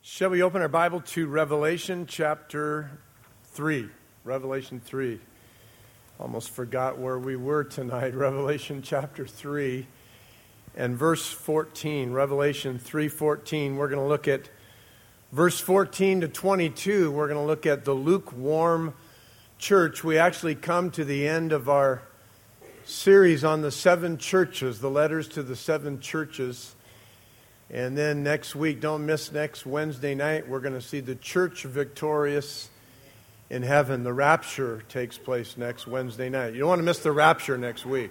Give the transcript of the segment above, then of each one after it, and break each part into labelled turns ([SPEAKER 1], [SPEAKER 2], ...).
[SPEAKER 1] Shall we open our Bible to Revelation chapter 3? Revelation 3. Almost forgot where we were tonight. Revelation chapter 3 and verse 14. Revelation 3:14. We're going to look at verse 14 to 22. We're going to look at the lukewarm church. We actually come to the end of our series on the seven churches, the letters to the seven churches. And then next week, don't miss next Wednesday night, we're going to see the church victorious in heaven. The rapture takes place next Wednesday night. You don't want to miss the rapture next week.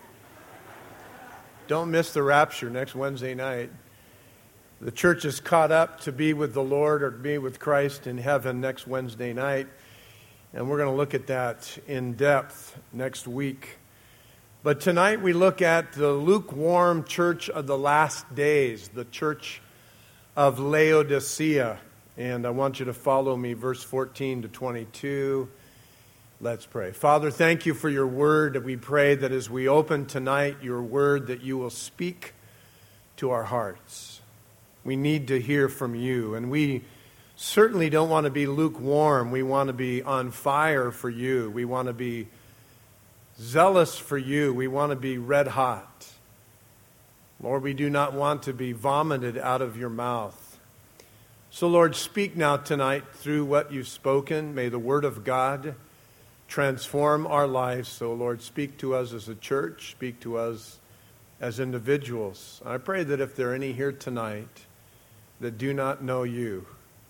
[SPEAKER 1] Don't miss the rapture next Wednesday night. The church is caught up to be with the Lord or to be with Christ in heaven next Wednesday night. And we're going to look at that in depth next week. But tonight we look at the lukewarm church of the last days, the church of Laodicea. And I want you to follow me, verse 14 to 22. Let's pray. Father, thank you for your word. We pray that as we open tonight your word, that you will speak to our hearts. We need to hear from you, and we certainly don't want to be lukewarm. We want to be on fire for you. We want to be zealous for you. We want to be red hot. Lord, we do not want to be vomited out of your mouth. So, Lord, speak now tonight through what you've spoken. May the word of God transform our lives. So, Lord, speak to us as a church. Speak to us as individuals. I pray that if there are any here tonight that do not know you,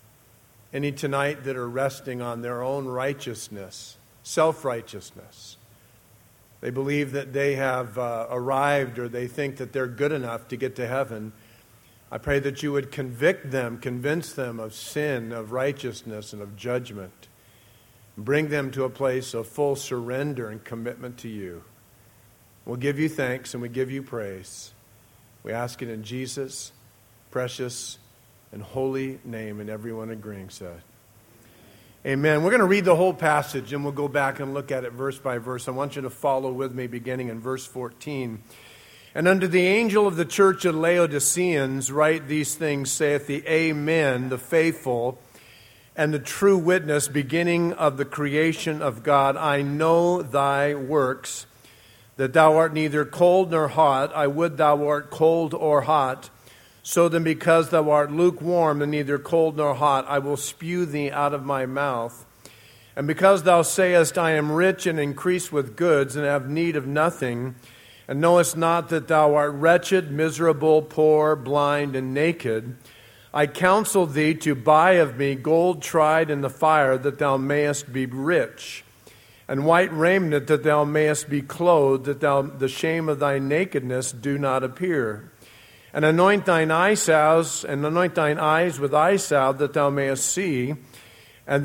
[SPEAKER 1] any tonight that are resting on their own righteousness, self-righteousness, they believe that they have arrived, or they think that they're good enough to get to heaven. I pray that you would convict them, convince them of sin, of righteousness, and of judgment. Bring them to a place of full surrender and commitment to you. We'll give you thanks and we give you praise. We ask it in Jesus' precious and holy name, and everyone agreeing said, amen. We're going to read the whole passage, and we'll go back and look at it verse by verse. I want you to follow with me beginning in verse 14. And unto the angel of the church of Laodiceans write these things, saith the Amen, the faithful and the true witness, beginning of the creation of God. I know thy works, that thou art neither cold nor hot. I would thou art cold or hot. So then, because thou art lukewarm and neither cold nor hot, I will spew thee out of my mouth. And because thou sayest, I am rich and increase with goods, and have need of nothing, and knowest not that thou art wretched, miserable, poor, blind, and naked, I counsel thee to buy of me gold tried in the fire, that thou mayest be rich, and white raiment, that thou mayest be clothed, that the shame of thy nakedness do not appear. And anoint thine eye salves, and anoint thine eyes with eye salve, that thou mayest see. Anoint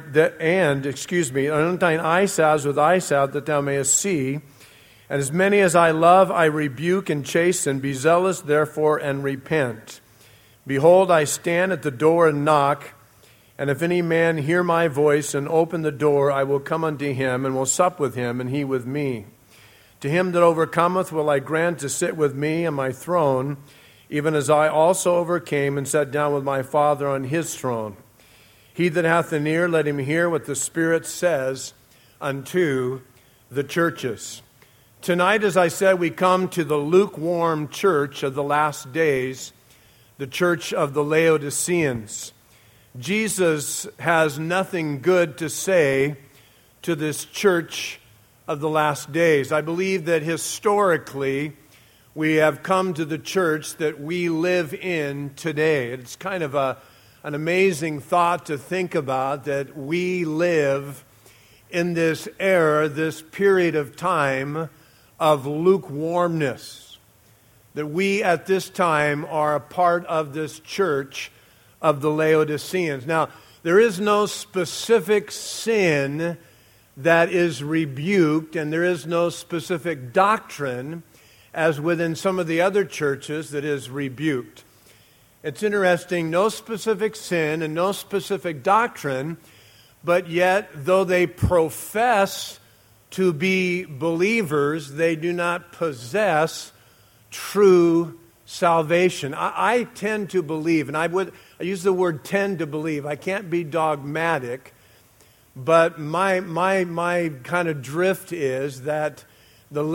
[SPEAKER 1] thine eye salves with eye salve, that thou mayest see. And as many as I love, I rebuke and chasten. Be zealous, therefore, and repent. Behold, I stand at the door and knock. And if any man hear my voice and open the door, I will come unto him, and will sup with him, and he with me. To him that overcometh will I grant to sit with me on my throne, even as I also overcame and sat down with my Father on his throne. He that hath an ear, let him hear what the Spirit says unto the churches. Tonight, as I said, we come to the lukewarm church of the last days, the church of the Laodiceans. Jesus has nothing good to say to this church of the last days. I believe that historically we have come to the church that we live in today. It's kind of an amazing thought to think about, that we live in this era, this period of time of lukewarmness. That we at this time are a part of this church of the Laodiceans. Now, there is no specific sin that is rebuked, and there is no specific doctrine, as within some of the other churches, that is rebuked. It's interesting, no specific sin and no specific doctrine, but yet, though they profess to be believers, they do not possess true salvation. I tend to believe, and I I use the word tend to believe. I can't be dogmatic, but my kind of drift is that the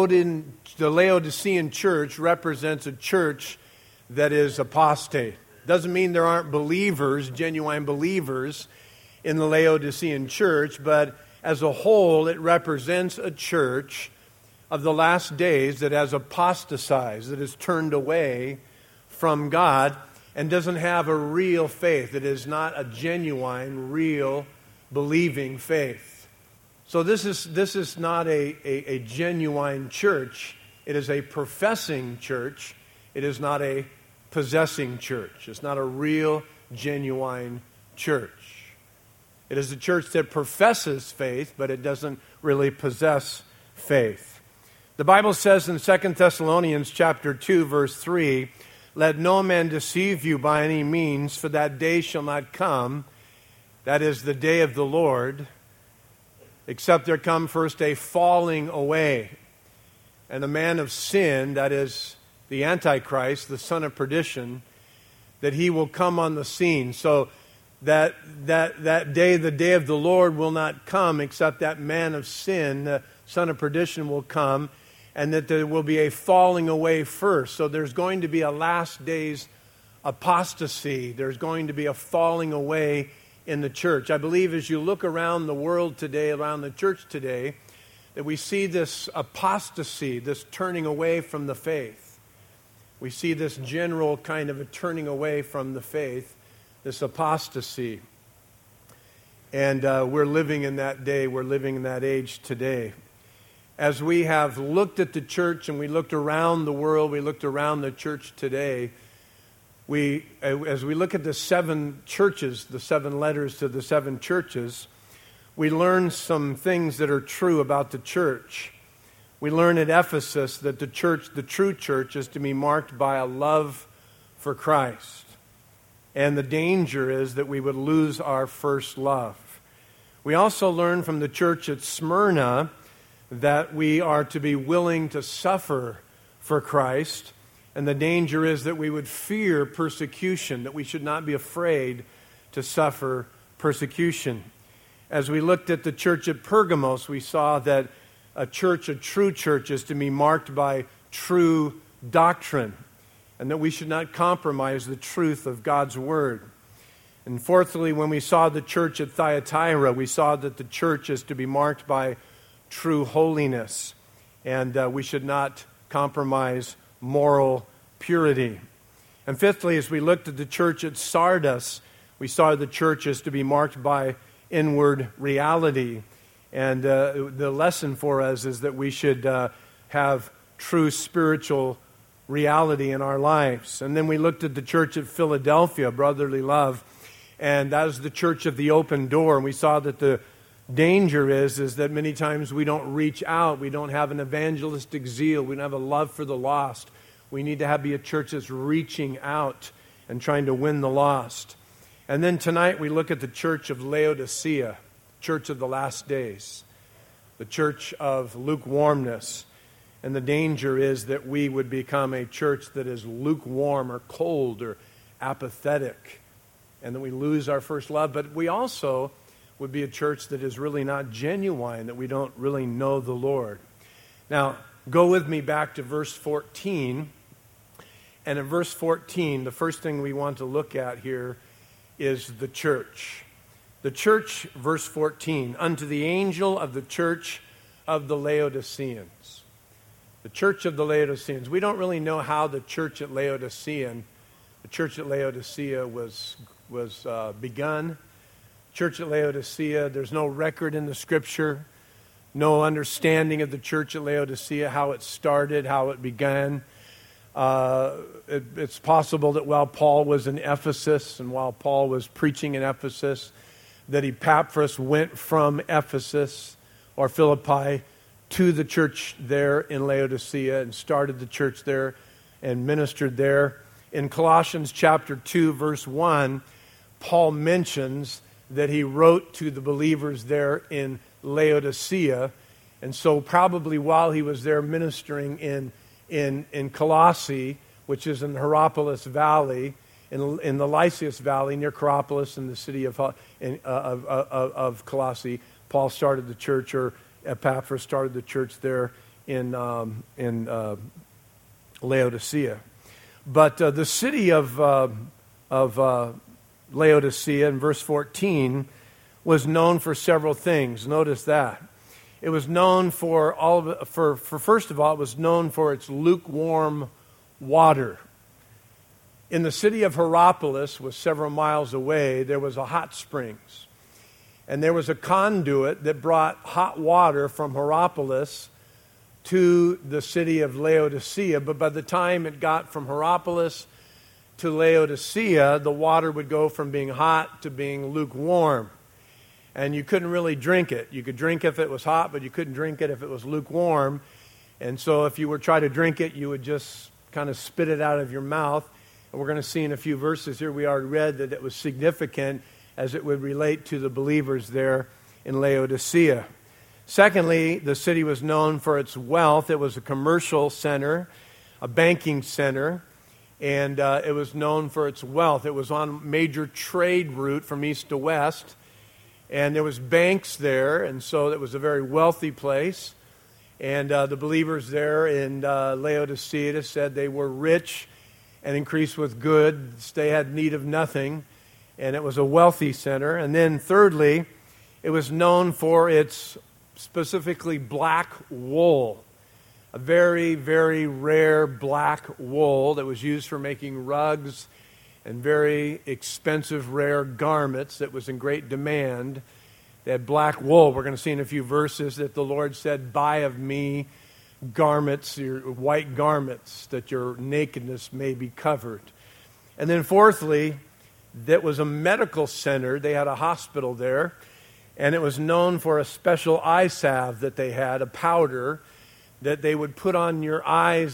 [SPEAKER 1] Laodicean church represents a church that is apostate. Doesn't mean there aren't believers, genuine believers, in the Laodicean church, but as a whole, it represents a church of the last days that has apostatized, that has turned away from God and doesn't have a real faith. It is not a genuine, real, believing faith. So this is not a genuine church. It is a professing church. It is not a possessing church. It's not a real, genuine church. It is a church that professes faith, but it doesn't really possess faith. The Bible says in 2 Thessalonians chapter 2, verse 3, "Let no man deceive you by any means, for that day shall not come," that is the day of the Lord, "except there come first a falling away, and a man of sin," that is the Antichrist, the son of perdition, "that he will come on the scene." So that day, the day of the Lord, will not come except that man of sin, the son of perdition, will come, and that there will be a falling away first. So there's going to be a last days apostasy. There's going to be a falling away in the church. I believe as you look around the world today, around the church today, that we see this apostasy, this turning away from the faith. We see this general kind of a turning away from the faith, this apostasy. And we're living in that day. We're living in that age today. As we have looked at the church and we looked around the world, we looked around the church today, as we look at the 7 churches, the 7 letters to the 7 churches, we learn some things that are true about the church. We learn at Ephesus that the true church, is to be marked by a love for Christ. And the danger is that we would lose our first love. We also learn from the church at Smyrna that we are to be willing to suffer for Christ. And the danger is that we would fear persecution, that we should not be afraid to suffer persecution. As we looked at the church at Pergamos, we saw that a true church, is to be marked by true doctrine, and that we should not compromise the truth of God's Word. And fourthly, when we saw the church at Thyatira, we saw that the church is to be marked by true holiness, and we should not compromise moral purity. And fifthly, as we looked at the church at Sardis, we saw the church is to be marked by inward reality. And the lesson for us is that we should have true spiritual reality in our lives. And then we looked at the church at Philadelphia, brotherly love, and that is the church of the open door. And we saw that the danger is that many times we don't reach out. We don't have an evangelistic zeal. We don't have a love for the lost. We need to be a church that's reaching out and trying to win the lost. And then tonight we look at the church of Laodicea, church of the last days, the church of lukewarmness. And the danger is that we would become a church that is lukewarm or cold or apathetic, and that we lose our first love. But we also would be a church that is really not genuine, that we don't really know the Lord. Now, go with me back to verse 14. And in verse 14, the first thing we want to look at here is the church. The church, verse 14, "Unto the angel of the church of the Laodiceans." The church of the Laodiceans. We don't really know how the church at Laodicea was begun. Church at Laodicea, there's no record in the Scripture, no understanding of the church at Laodicea, how it started, how it began. It's possible that while Paul was in Ephesus and while Paul was preaching in Ephesus, that Epaphras went from Ephesus or Philippi to the church there in Laodicea and started the church there and ministered there. In Colossians chapter 2, verse 1, Paul mentions that he wrote to the believers there in Laodicea. And so probably while he was there ministering in Colossae, which is in the Hierapolis Valley, in the Lycius Valley near Hierapolis in the city of Colossae. Paul started the church, or Epaphras started the church there in Laodicea. But the city of Laodicea in verse 14 was known for several things. Notice that. It was known for first of all, it was known for its lukewarm water. In the city of Hierapolis, was several miles away, there was a hot springs. And there was a conduit that brought hot water from Hierapolis to the city of Laodicea. But by the time it got from Hierapolis to Laodicea, the water would go from being hot to being lukewarm. And you couldn't really drink it. You could drink if it was hot, but you couldn't drink it if it was lukewarm. And so if you were trying to drink it, you would just kind of spit it out of your mouth. And we're going to see in a few verses here, we already read that it was significant as it would relate to the believers there in Laodicea. Secondly, the city was known for its wealth. It was a commercial center, a banking center, and it was known for its wealth. It was on a major trade route from east to west, and there was banks there, and so it was a very wealthy place. And the believers there in Laodicea said they were rich and increased with goods. They had need of nothing, and it was a wealthy center. And then thirdly, it was known for its specifically black wool, a very, very rare black wool that was used for making rugs and very expensive, rare garments that was in great demand. That black wool, we're going to see in a few verses that the Lord said, "Buy of me garments, your white garments, that your nakedness may be covered." And then fourthly, that was a medical center. They had a hospital there, and it was known for a special eye salve that they had, a powder that they would put on your eyes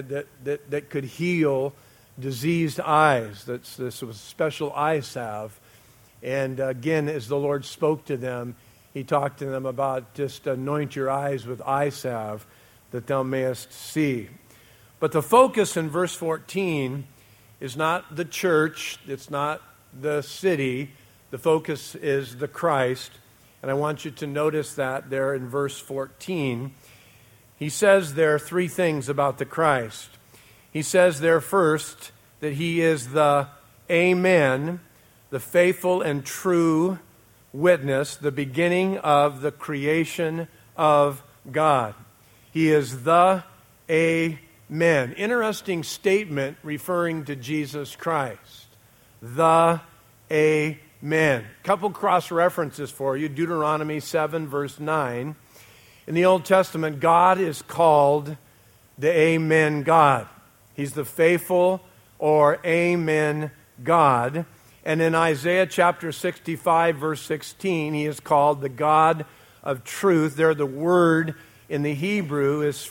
[SPEAKER 1] that could heal diseased eyes. This was a special eye salve. And again, as the Lord spoke to them, he talked to them about just anoint your eyes with eye salve that thou mayest see. But the focus in verse 14 is not the church, it's not the city. The focus is the Christ. And I want you to notice that there in verse 14. He says there are three things about the Christ. He says there first that he is the Amen, the faithful and true witness, the beginning of the creation of God. He is the Amen. Interesting statement referring to Jesus Christ. The Amen. Couple cross references for you. Deuteronomy 7 verse 9. In the Old Testament, God is called the Amen God. He's the faithful or Amen God. And in Isaiah chapter 65 verse 16, he is called the God of truth. There the word in the Hebrew is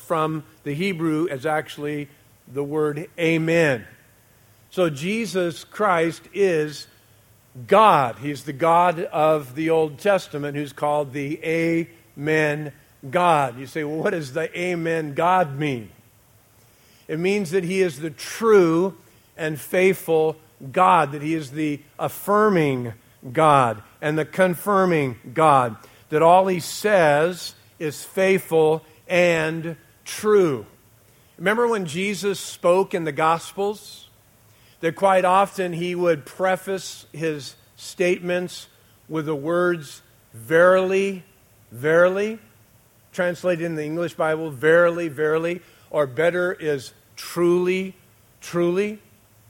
[SPEAKER 1] actually the word Amen. So Jesus Christ is God. He's the God of the Old Testament who's called the Amen God. You say, well, what does the Amen God mean? It means that he is the true and faithful God, that he is the affirming God and the confirming God, that all he says is faithful and true. Remember when Jesus spoke in the Gospels? That quite often he would preface his statements with the words, verily, verily, translated in the English Bible, verily, verily, or better is truly, truly.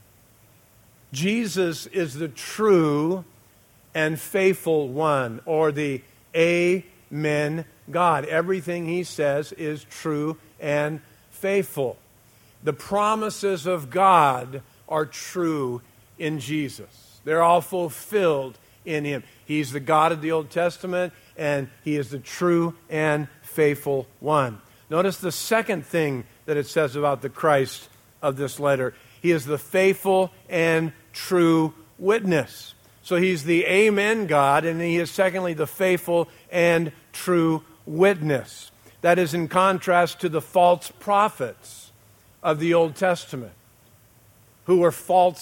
[SPEAKER 1] Jesus is the true and faithful one, or the Amen God. Everything he says is true and faithful. The promises of God are true in Jesus. They're all fulfilled in him. He's the God of the Old Testament, and he is the true and faithful one. Notice the second thing that it says about the Christ of this letter. He is the faithful and true witness. So he's the Amen God, and he is secondly the faithful and true witness. That is in contrast to the false prophets of the Old Testament, who were false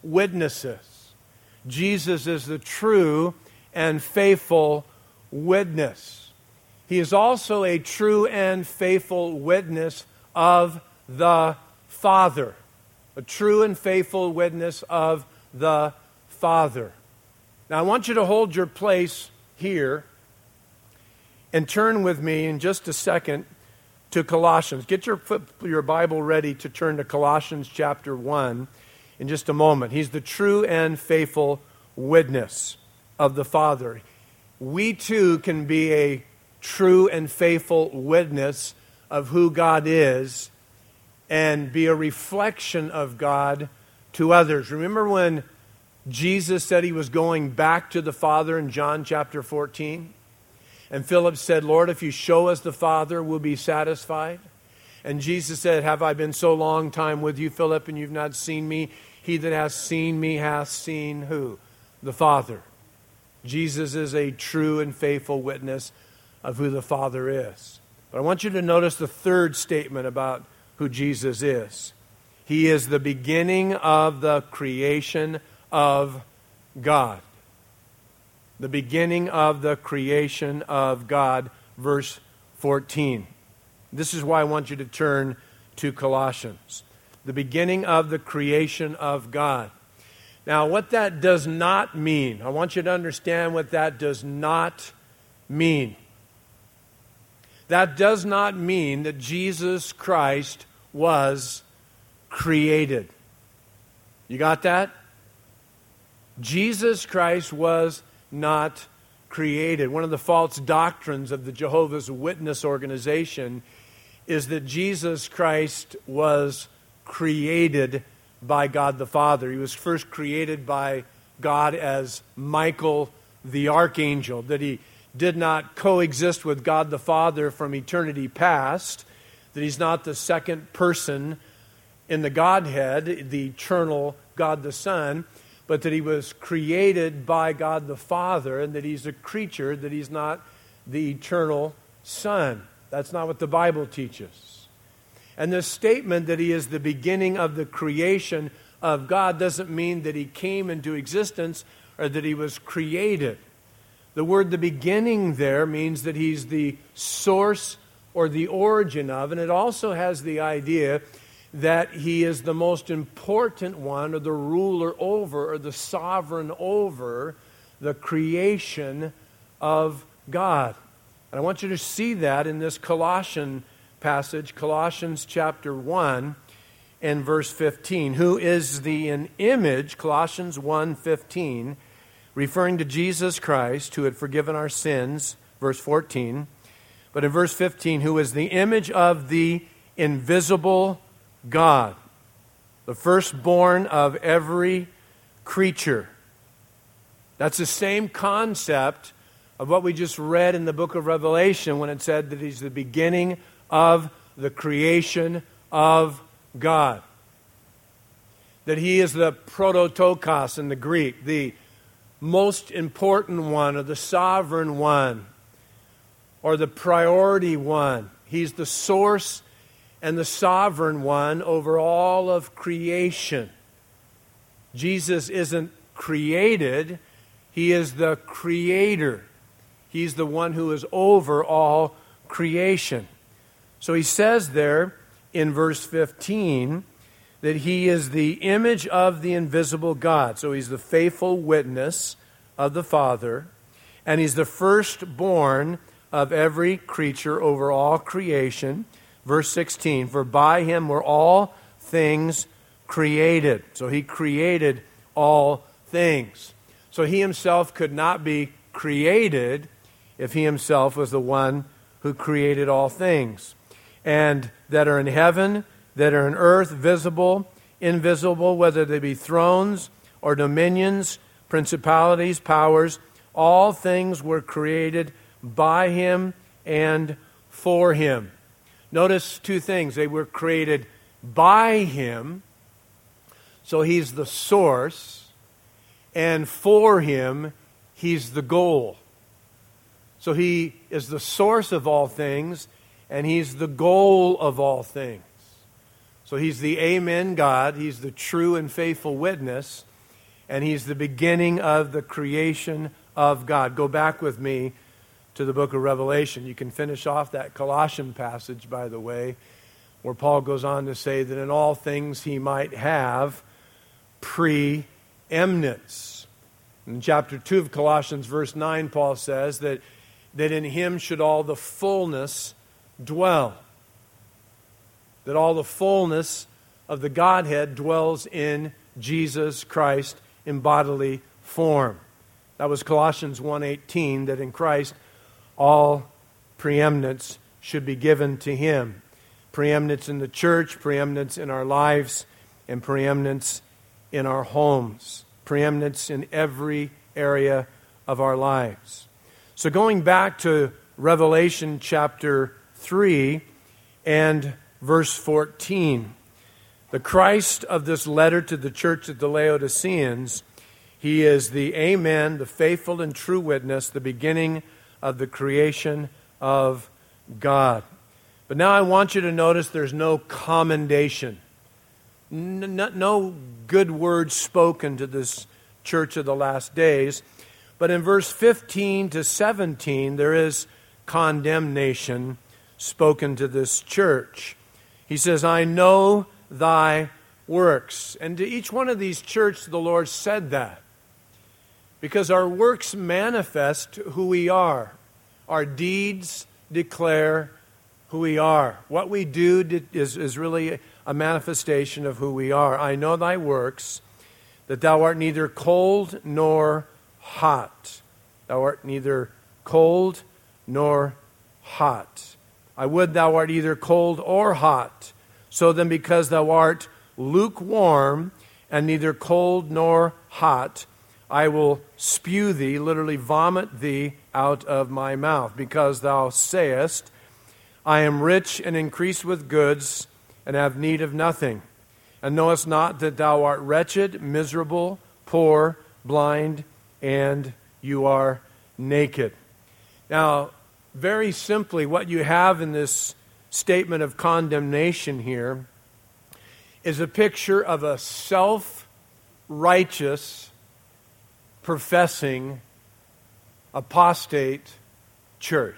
[SPEAKER 1] witnesses. Jesus is the true and faithful witness. He is also a true and faithful witness of the Father. A true and faithful witness of the Father. Now I want you to hold your place here and turn with me in just a second to Colossians. Get your Bible ready to turn to Colossians chapter 1 in just a moment. He's the true and faithful witness of the Father. We too can be a true and faithful witness of who God is and be a reflection of God to others. Remember when Jesus said he was going back to the Father in John chapter 14? And Philip said, Lord, if you show us the Father, we'll be satisfied. And Jesus said, have I been so long time with you, Philip, and you've not seen me? He that has seen me hath seen who? The Father. Jesus is a true and faithful witness of who the Father is. But I want you to notice the third statement about who Jesus is. He is the beginning of the creation of God. The beginning of the creation of God, verse 14. This is why I want you to turn to Colossians. The beginning of the creation of God. Now, what that does not mean, I want you to understand what that does not mean. That does not mean that Jesus Christ was created. You got that? Jesus Christ was not created. One of the false doctrines of the Jehovah's Witness organization is that Jesus Christ was created by God the Father. He was first created by God as Michael the archangel, that he did not coexist with God the Father from eternity past, that he's not the second person in the Godhead, the eternal God the Son, but that he was created by God the Father, and that he's a creature, that he's not the eternal Son. That's not what the Bible teaches. And this statement that he is the beginning of the creation of God doesn't mean that he came into existence or that he was created. The word the beginning there means that he's the source or the origin of, and it also has the idea that he is the most important one, or the ruler over, or the sovereign over the creation of God. And I want you to see that in this Colossian passage, Colossians chapter 1 and verse 15. Who is the image, Colossians 1:15, referring to Jesus Christ, who had forgiven our sins, verse 14. But in verse 15, who is the image of the invisible God, the firstborn of every creature. That's the same concept of what we just read in the book of Revelation when it said that he's the beginning of the creation of God. That he is the prototokos in the Greek, the most important one, or the sovereign one, or the priority one. He's the source and the sovereign one over all of creation. Jesus isn't created, he is the creator. He's the one who is over all creation. So he says there in verse 15 that he is the image of the invisible God. So he's the faithful witness of the Father, and he's the firstborn of every creature over all creation. Verse 16, for by him were all things created. So he created all things. So he himself could not be created if he himself was the one who created all things. And that are in heaven, that are in earth, visible, invisible, whether they be thrones or dominions, principalities, powers, all things were created by him and for him. Notice two things. They were created by him, so he's the source, and for him, he's the goal. So he is the source of all things, and he's the goal of all things. So he's the Amen God, he's the true and faithful witness, and He's the beginning of the creation of God. Go back with me to the book of Revelation. You can finish off that Colossian passage, by the way, where Paul goes on to say that in all things He might have preeminence. In chapter 2 of Colossians, verse 9, Paul says that in Him should all the fullness dwell. That all the fullness of the Godhead dwells in Jesus Christ in bodily form. That was Colossians 1:18, that in Christ all preeminence should be given to Him. Preeminence in the church, preeminence in our lives, and preeminence in our homes. Preeminence in every area of our lives. So going back to Revelation chapter 3 and verse 14, the Christ of this letter to the church of the Laodiceans, He is the Amen, the faithful and true witness, the beginning of the creation of God. But now I want you to notice there's no commendation. No good words spoken to this church of the last days. But in verse 15 to 17, there is condemnation spoken to this church. He says, I know thy works. And to each one of these churches, the Lord said that. Because our works manifest who we are. Our deeds declare who we are. What we do is really a manifestation of who we are. I know thy works, that thou art neither cold nor hot. Thou art neither cold nor hot. I would thou art either cold or hot. So then, because thou art lukewarm and neither cold nor hot, I will spew thee, literally vomit thee out of my mouth, because thou sayest, I am rich and increased with goods, and have need of nothing, and knowest not that thou art wretched, miserable, poor, blind, and you are naked. Now, very simply, what you have in this statement of condemnation here is a picture of a self-righteous, professing, apostate church.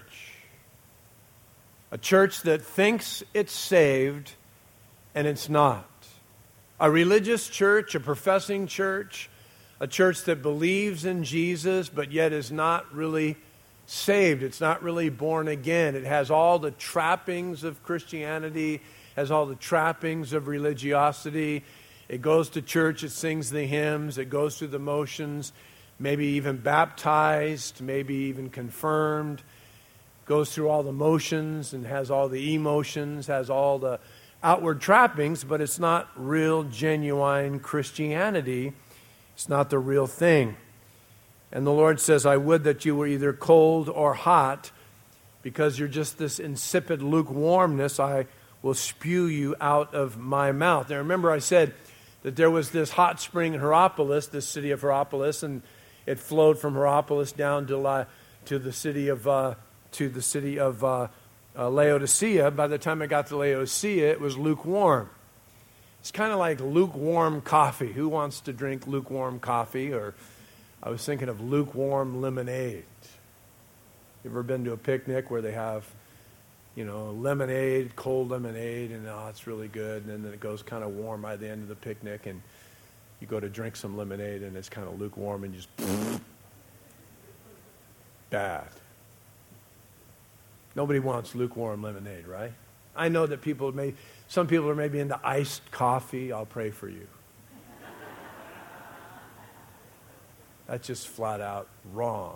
[SPEAKER 1] A church that thinks it's saved and it's not. A religious church, a professing church, a church that believes in Jesus but yet is not really saved. It's not really born again. It has all the trappings of Christianity, has all the trappings of religiosity. It goes to church, it sings the hymns, it goes through the motions, maybe even baptized, maybe even confirmed, goes through all the motions and has all the emotions, has all the outward trappings, but it's not real, genuine Christianity. It's not the real thing. And the Lord says, I would that you were either cold or hot, because you're just this insipid lukewarmness. I will spew you out of my mouth. Now remember I said that there was this hot spring in Hierapolis, this city of Hierapolis, and it flowed from Hierapolis down to the city of Laodicea. By the time it got to Laodicea, it was lukewarm. It's kind of like lukewarm coffee. Who wants to drink lukewarm coffee? Or I was thinking of lukewarm lemonade. You ever been to a picnic where they have, lemonade, cold lemonade, and it's really good, and then it goes kind of warm by the end of the picnic, and you go to drink some lemonade, and it's kind of lukewarm, and just bad. Nobody wants lukewarm lemonade, right? I know that some people are maybe into iced coffee. I'll pray for you. That's just flat out wrong.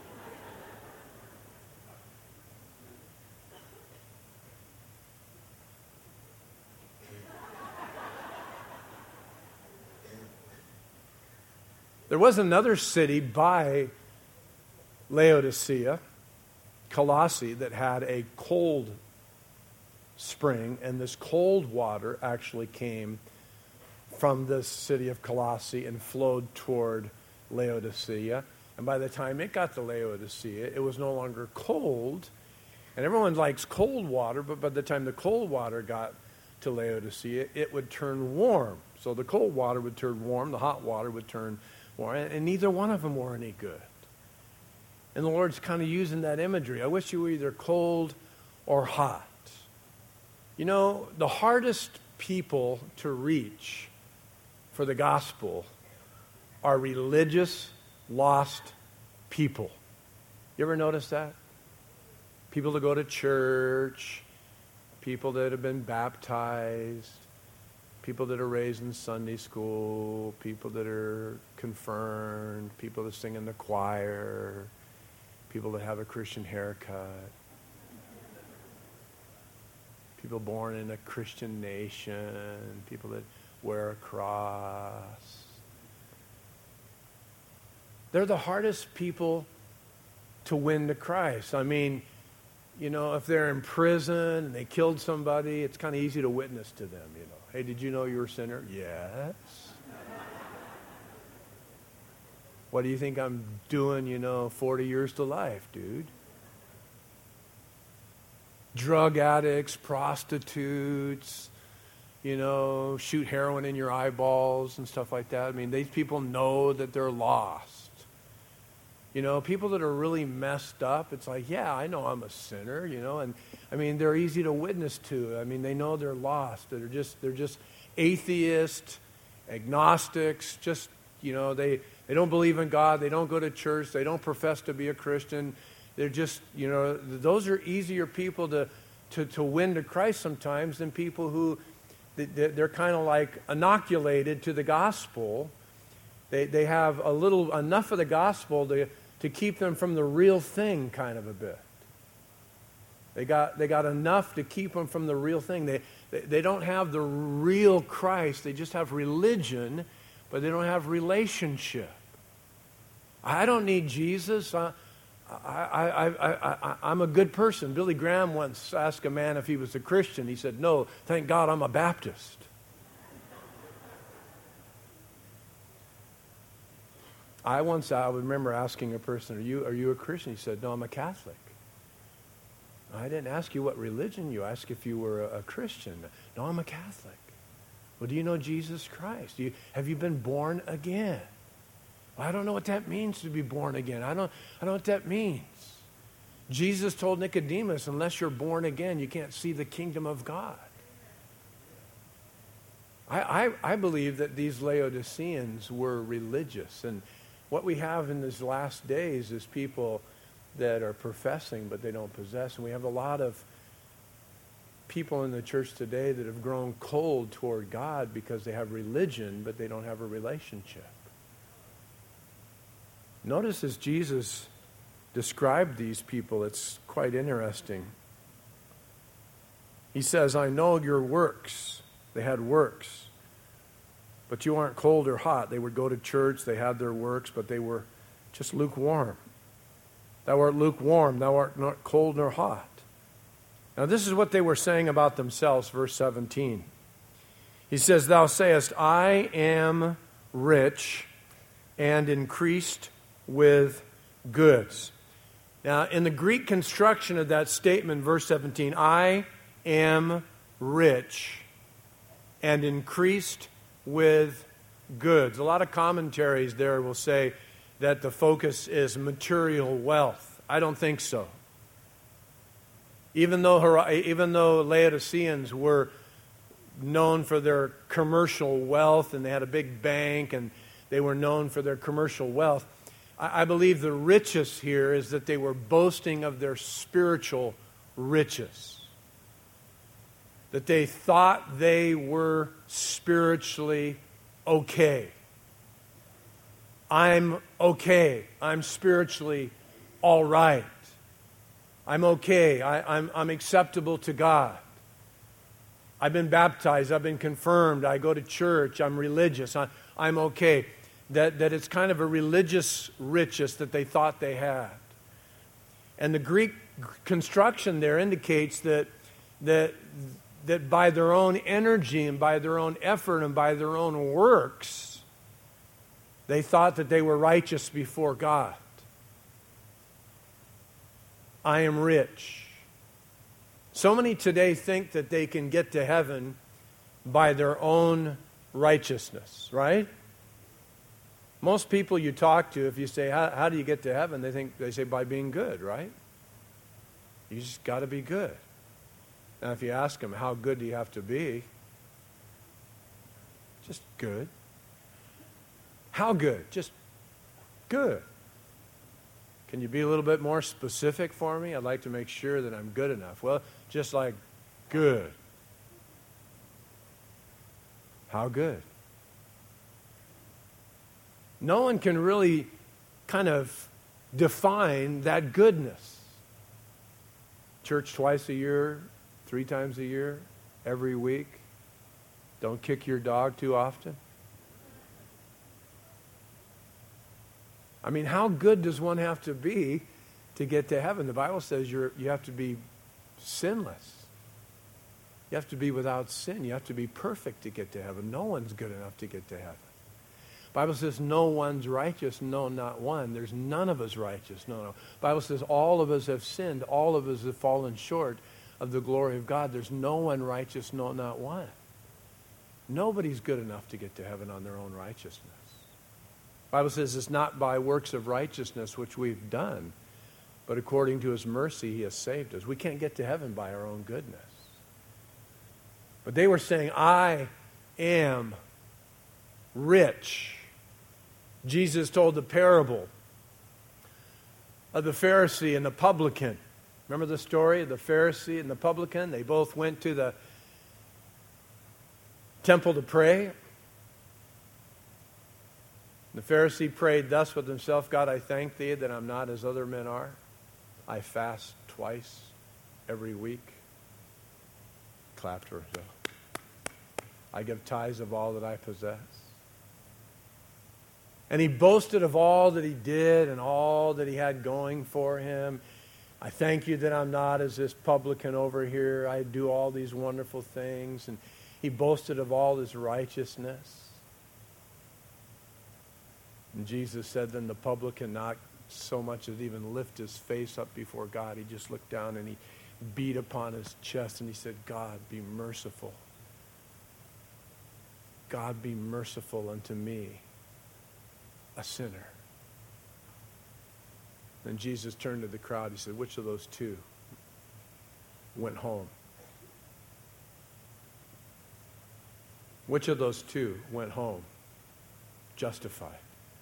[SPEAKER 1] There was another city by Laodicea, Colossae, that had a cold spring, and this cold water actually came from this city of Colossae and flowed toward Laodicea. And by the time it got to Laodicea, it was no longer cold. And everyone likes cold water, but by the time the cold water got to Laodicea, it would turn warm. So the cold water would turn warm, the hot water would turn for. And neither one of them were any good. And the Lord's kind of using that imagery. I wish you were either cold or hot. You know, the hardest people to reach for the gospel are religious, lost people. You ever notice that? People that go to church, people that have been baptized, people that are raised in Sunday school, people that are confirmed, people that sing in the choir, people that have a Christian haircut, people born in a Christian nation, people that wear a cross. They're the hardest people to win to Christ. I mean, you know, if they're in prison and they killed somebody, it's kind of easy to witness to them, you know. Hey, did you know you were a sinner? Yes. What do you think I'm doing, 40 years to life, dude? Drug addicts, prostitutes, shoot heroin in your eyeballs and stuff like that. I mean, these people know that they're lost. People that are really messed up, it's like, yeah, I know I'm a sinner, and I mean, they're easy to witness to. I mean, they know they're lost. They're just atheists, agnostics, they don't believe in God. They don't go to church. They don't profess to be a Christian. They're just, those are easier people to win to Christ sometimes than people who, they're kind of like inoculated to the gospel. They have enough of the gospel to keep them from the real thing kind of a bit. They got enough to keep them from the real thing. They don't have the real Christ. They just have religion, but they don't have relationship. I don't need Jesus. I'm a good person. Billy Graham once asked a man if he was a Christian. He said, "No, thank God I'm a Baptist." I remember asking a person, are you a Christian? He said, "No, I'm a Catholic." I didn't ask you what religion you asked if you were a Christian. "No, I'm a Catholic." "Well, do you know Jesus Christ? Have you been born again?" "Well, I don't know what that means to be born again. I don't know what that means." Jesus told Nicodemus, unless you're born again, you can't see the kingdom of God. I believe that these Laodiceans were religious, and what we have in these last days is people that are professing but they don't possess. And we have a lot of people in the church today that have grown cold toward God because they have religion but they don't have a relationship. Notice as Jesus described these people, it's quite interesting. He says, "I know your works." They had works. "But you aren't cold or hot." They would go to church, they had their works, but they were just lukewarm. "Thou art lukewarm, thou art not cold nor hot." Now this is what they were saying about themselves, verse 17. He says, "Thou sayest, I am rich and increased with goods." Now in the Greek construction of that statement, verse 17, I am rich and increased with goods. A lot of commentaries there will say that the focus is material wealth. I don't think so. Even though Laodiceans were known for their commercial wealth and they had a big bank and they were known for their commercial wealth, I believe the riches here is that they were boasting of their spiritual riches. That they thought they were spiritually okay. I'm okay. I'm spiritually all right. I'm okay. I'm acceptable to God. I've been baptized. I've been confirmed. I go to church. I'm religious. I'm okay. That it's kind of a religious riches that they thought they had. And the Greek construction there indicates that by their own energy and by their own effort and by their own works, they thought that they were righteous before God. I am rich. So many today think that they can get to heaven by their own righteousness, right? Most people you talk to, if you say, how do you get to heaven? They say by being good, right? You just got to be good. Now, if you ask them, how good do you have to be? Just good. How good? Just good. Can you be a little bit more specific for me? I'd like to make sure that I'm good enough. Well, just like good. How good? No one can really kind of define that goodness. Church twice a year, 3 times a year, every week. Don't kick your dog too often. I mean, how good does one have to be to get to heaven? The Bible says you have to be sinless. You have to be without sin. You have to be perfect to get to heaven. No one's good enough to get to heaven. The Bible says no one's righteous, no, not one. There's none of us righteous, no. The Bible says all of us have sinned. All of us have fallen short of the glory of God. There's no one righteous, no, not one. Nobody's good enough to get to heaven on their own righteousness. The Bible says it's not by works of righteousness which we've done, but according to His mercy He has saved us. We can't get to heaven by our own goodness. But they were saying, I am rich. Jesus told the parable of the Pharisee and the publican. Remember the story of the Pharisee and the publican? They both went to the temple to pray. The Pharisee prayed thus with himself, God, I thank Thee that I'm not as other men are. I fast twice every week. Clapped for himself. I give tithes of all that I possess. And he boasted of all that he did and all that he had going for him. I thank You that I'm not as this publican over here. I do all these wonderful things. And he boasted of all his righteousness. And Jesus said, then the publican not so much as even lift his face up before God. He just looked down and he beat upon his chest and he said, God, be merciful. God, be merciful unto me, a sinner. Then Jesus turned to the crowd. He said, which of those two went home? Which of those two went home justified?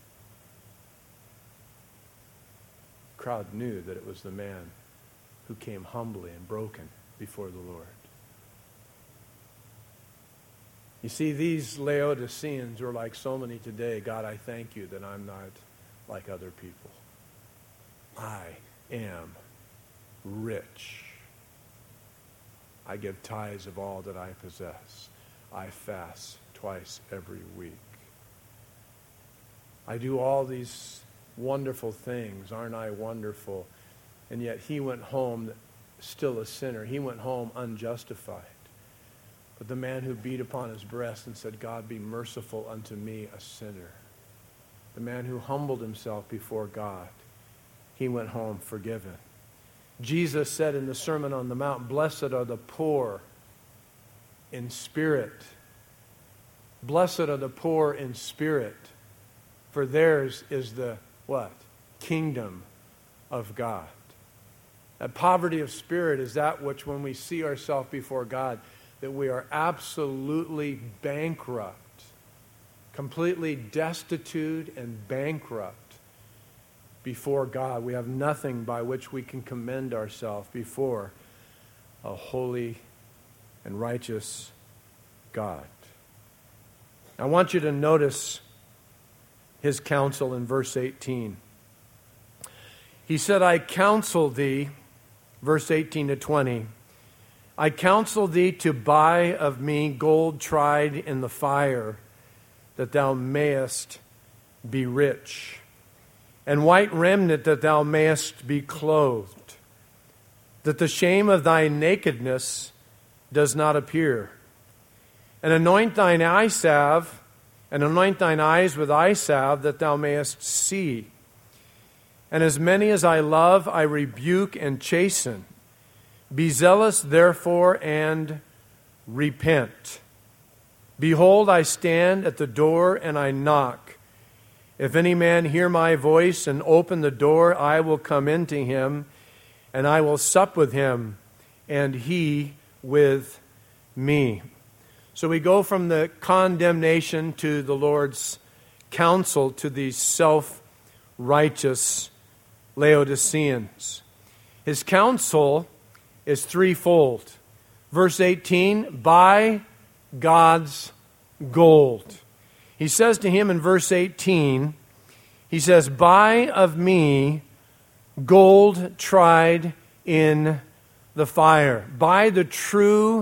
[SPEAKER 1] The crowd knew that it was the man who came humbly and broken before the Lord. You see, these Laodiceans were like so many today. God, I thank You that I'm not like other people. I am rich. I give tithes of all that I possess. I fast twice every week. I do all these wonderful things. Aren't I wonderful? And yet he went home still a sinner. He went home unjustified. But the man who beat upon his breast and said, God, be merciful unto me, a sinner. The man who humbled himself before God, he went home forgiven. Jesus said in the Sermon on the Mount, blessed are the poor in spirit. Blessed are the poor in spirit, for theirs is the, what? Kingdom of God. That poverty of spirit is that which when we see ourselves before God, that we are absolutely bankrupt, completely destitute and bankrupt before God. We have nothing by which we can commend ourselves before a holy and righteous God. I want you to notice his counsel in verse 18. He said, I counsel thee, verse 18 to 20, I counsel thee to buy of me gold tried in the fire, that thou mayest be rich, and white raiment that thou mayest be clothed, that the shame of thy nakedness does not appear. And anoint thine eye salve, and anoint thine eyes with eye salve, that thou mayest see. And as many as I love, I rebuke and chasten. Be zealous, therefore, and repent. Behold, I stand at the door and I knock. If any man hear my voice and open the door, I will come into him, and I will sup with him, and he with me. So we go from the condemnation to the Lord's counsel to these self-righteous Laodiceans. His counsel is threefold. Verse 18, buy God's gold. He says to him in verse 18, he says, buy of me gold tried in the fire. Buy the true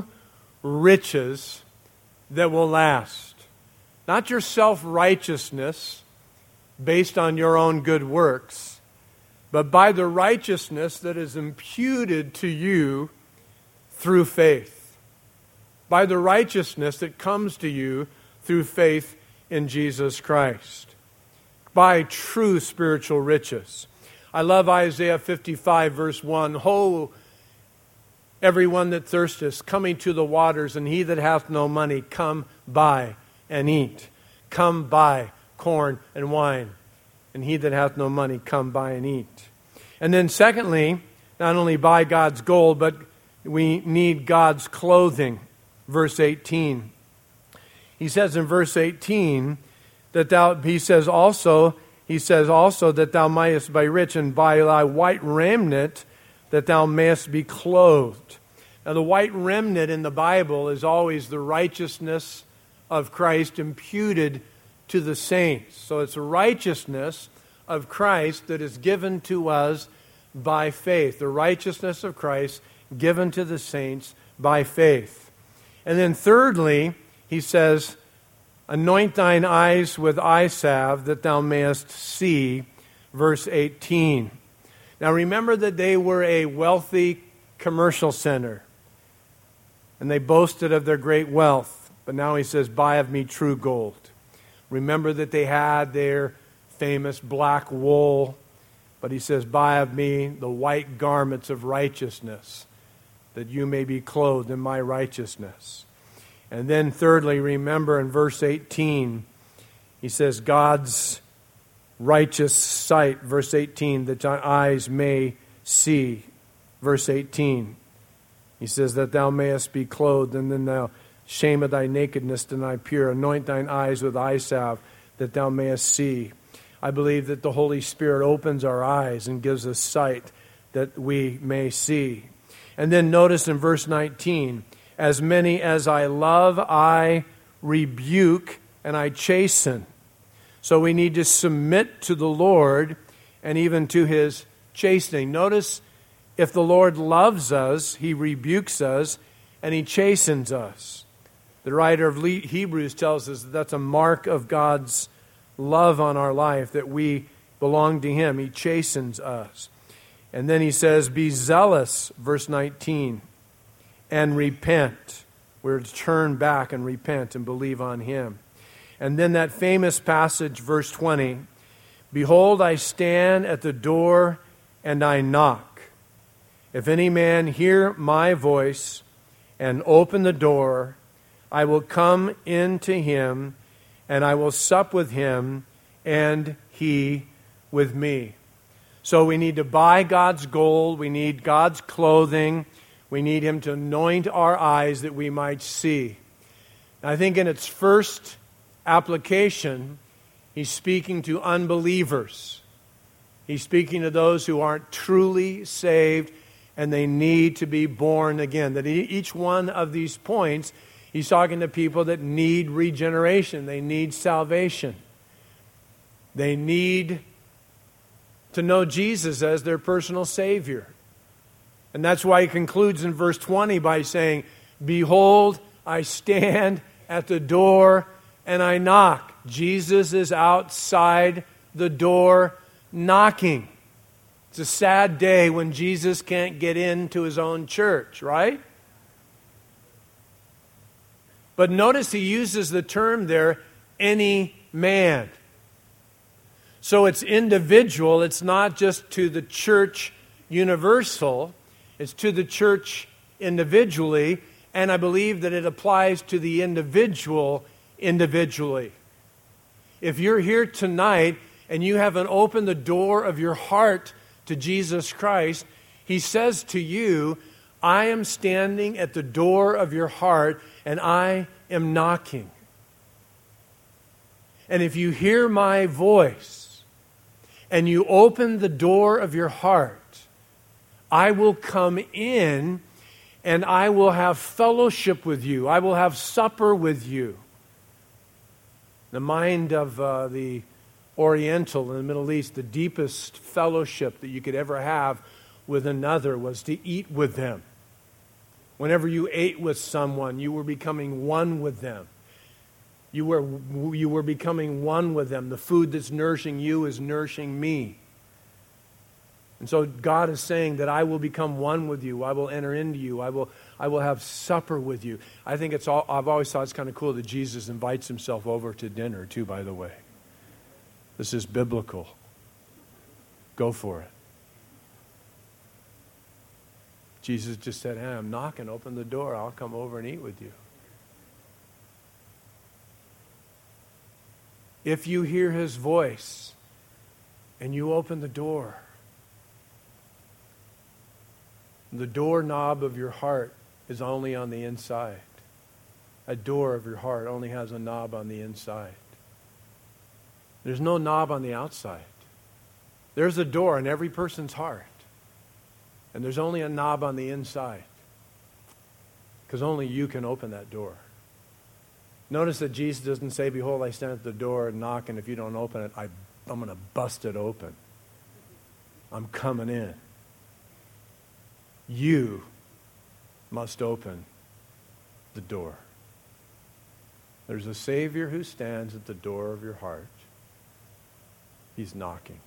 [SPEAKER 1] riches that will last. Not your self-righteousness based on your own good works, but by the righteousness that is imputed to you through faith. By the righteousness that comes to you through faith in Jesus Christ. By true spiritual riches. I love Isaiah 55 verse 1. Ho, everyone that thirsteth, coming to the waters, and he that hath no money, come buy and eat. Come buy corn and wine. And he that hath no money, come buy and eat. And then secondly, not only buy God's gold, but we need God's clothing. Verse 18. He says in verse 18 that he says also that thou mayest be rich, and by thy white remnant that thou mayest be clothed. Now the white remnant in the Bible is always the righteousness of Christ imputed to the saints. So it's the righteousness of Christ that is given to us by faith. The righteousness of Christ given to the saints by faith. And then thirdly, he says, anoint thine eyes with eye salve that thou mayest see. Verse 18. Now remember that they were a wealthy commercial center, and they boasted of their great wealth. But now he says, buy of me true gold. Remember that they had their famous black wool, but he says, buy of me the white garments of righteousness, that you may be clothed in my righteousness. And then thirdly, remember in verse 18, he says, God's righteous sight, verse 18, that thy eyes may see. Verse 18, he says, that thou mayest be clothed, and then thou shame of thy nakedness deny pure. Anoint thine eyes with eye salve, that thou mayest see. I believe that the Holy Spirit opens our eyes and gives us sight that we may see. And then notice in verse 19, as many as I love, I rebuke and I chasten. So we need to submit to the Lord and even to his chastening. Notice, if the Lord loves us, he rebukes us and he chastens us. The writer of Hebrews tells us that that's a mark of God's love on our life, that we belong to him. He chastens us. And then he says, be zealous, verse 19, and repent. We're to turn back and repent and believe on him. And then that famous passage, verse 20, behold, I stand at the door and I knock. If any man hear my voice and open the door, I will come into him, and I will sup with him, and he with me. So we need to buy God's gold. We need God's clothing. We need him to anoint our eyes that we might see. And I think in its first application, he's speaking to unbelievers. He's speaking to those who aren't truly saved, and they need to be born again. That each one of these points, he's talking to people that need regeneration. They need salvation. They need to know Jesus as their personal Savior. And that's why he concludes in verse 20 by saying, behold, I stand at the door and I knock. Jesus is outside the door knocking. It's a sad day when Jesus can't get into his own church, right? But notice he uses the term there, any man. So it's individual. It's not just to the church universal. It's to the church individually. And I believe that it applies to the individual individually. If you're here tonight and you haven't opened the door of your heart to Jesus Christ, He says to you, I am standing at the door of your heart and I am knocking. And if you hear my voice and you open the door of your heart, I will come in and I will have fellowship with you. I will have supper with you. The mind of the Oriental in the Middle East, the deepest fellowship that you could ever have with another was to eat with them. Whenever you ate with someone, you were becoming one with them. You were becoming one with them. The food that's nourishing you is nourishing me. And so God is saying that I will become one with you. I will enter into you. I will have supper with you. I think I've always thought it's kind of cool that Jesus invites himself over to dinner too, by the way. This is biblical. Go for it. Jesus just said, hey, I'm knocking, open the door. I'll come over and eat with you. If you hear his voice and you open the door, the doorknob of your heart is only on the inside. A door of your heart only has a knob on the inside. There's no knob on the outside. There's a door in every person's heart. And there's only a knob on the inside. Because only you can open that door. Notice that Jesus doesn't say, behold, I stand at the door and knock, and if you don't open it, I'm going to bust it open. I'm coming in. You must open the door. There's a Savior who stands at the door of your heart. He's knocking.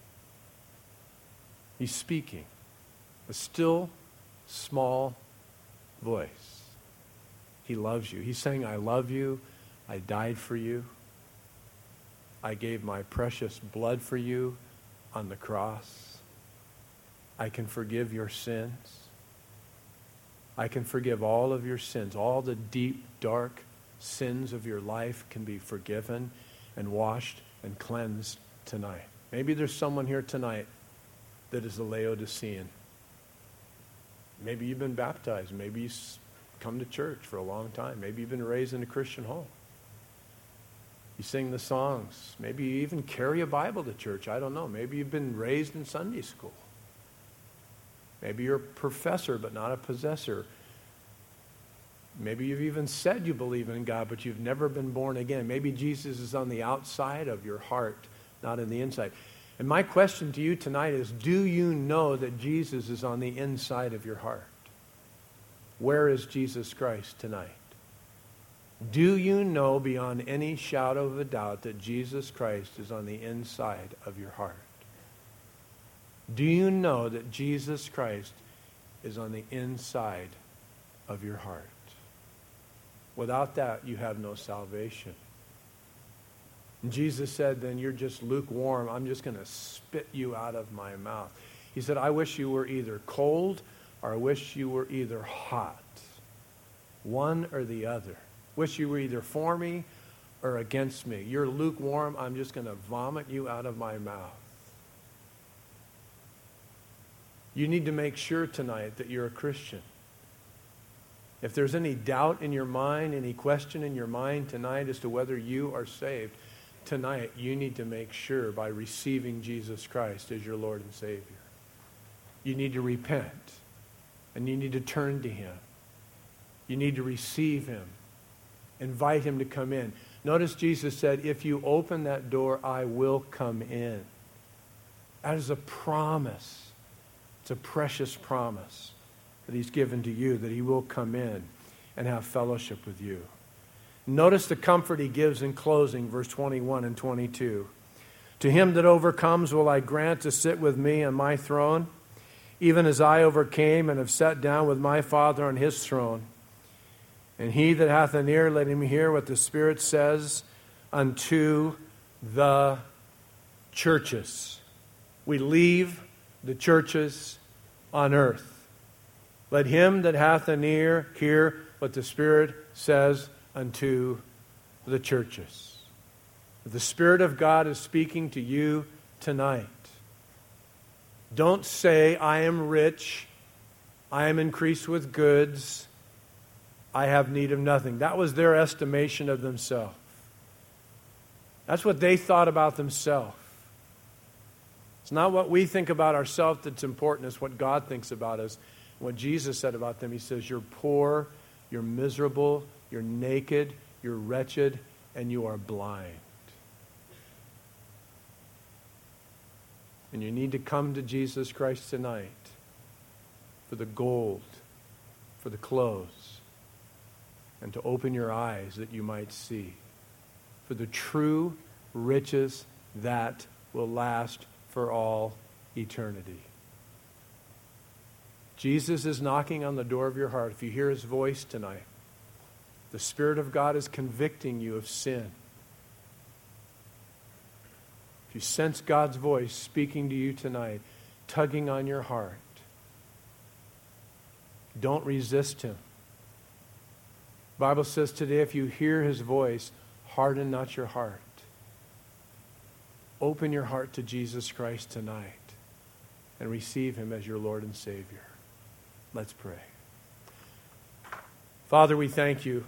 [SPEAKER 1] He's speaking. A still, small voice. He loves you. He's saying, I love you. I died for you. I gave my precious blood for you on the cross. I can forgive your sins. I can forgive all of your sins. All the deep, dark sins of your life can be forgiven and washed and cleansed tonight. Maybe there's someone here tonight that is a Laodicean. Maybe you've been baptized. Maybe you've come to church for a long time. Maybe you've been raised in a Christian home. You sing the songs. Maybe you even carry a Bible to church. I don't know. Maybe you've been raised in Sunday school. Maybe you're a professor but not a possessor. Maybe you've even said you believe in God, but you've never been born again. Maybe Jesus is on the outside of your heart, not in the inside. And my question to you tonight is, do you know that Jesus is on the inside of your heart? Where is Jesus Christ tonight? Do you know beyond any shadow of a doubt that Jesus Christ is on the inside of your heart? Do you know that Jesus Christ is on the inside of your heart? Without that, you have no salvation. And Jesus said, then you're just lukewarm. I'm just going to spit you out of my mouth. He said, I wish you were either cold or I wish you were either hot. One or the other. Wish you were either for me or against me. You're lukewarm. I'm just going to vomit you out of my mouth. You need to make sure tonight that you're a Christian. If there's any doubt in your mind, any question in your mind tonight as to whether you are saved, tonight you need to make sure by receiving Jesus Christ as your Lord and Savior. You need to repent, and you need to turn to Him. You need to receive Him. Invite Him to come in. Notice Jesus said, if you open that door, I will come in. That is a promise. It's a precious promise that He's given to you, that He will come in and have fellowship with you. Notice the comfort He gives in closing, verse 21 and 22. To him that overcomes will I grant to sit with me on my throne, even as I overcame and have sat down with my Father on His throne. And he that hath an ear, let him hear what the Spirit says unto the churches. We leave the churches on earth. Let him that hath an ear hear what the Spirit says unto the churches. The Spirit of God is speaking to you tonight. Don't say, I am rich, I am increased with goods, I have need of nothing. That was their estimation of themselves. That's what they thought about themselves. It's not what we think about ourselves that's important. It's what God thinks about us. What Jesus said about them, He says, you're poor, you're miserable, you're naked, you're wretched, and you are blind. And you need to come to Jesus Christ tonight for the gold, for the clothes, and to open your eyes that you might see, for the true riches that will last for all eternity. Jesus is knocking on the door of your heart. If you hear His voice tonight, the Spirit of God is convicting you of sin. If you sense God's voice speaking to you tonight, tugging on your heart, don't resist Him. The Bible says today, if you hear His voice, harden not your heart. Open your heart to Jesus Christ tonight and receive Him as your Lord and Savior. Let's pray. Father, we thank You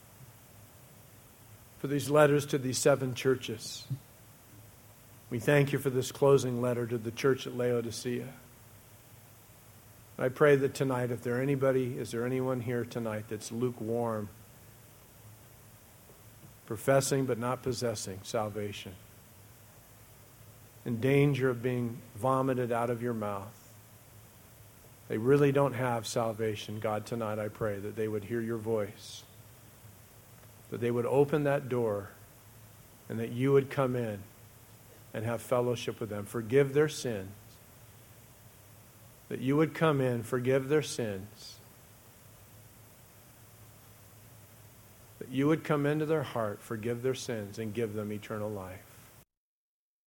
[SPEAKER 1] for these letters to these 7 churches. We thank You for this closing letter to the church at Laodicea. I pray that tonight, is there anyone here tonight that's lukewarm, professing but not possessing salvation, in danger of being vomited out of Your mouth? They really don't have salvation. God, tonight I pray that they would hear Your voice, that they would open that door, and that You would come in and have fellowship with them. Forgive their sins. That You would come in, forgive their sins. That You would come into their heart, forgive their sins, and give them eternal life.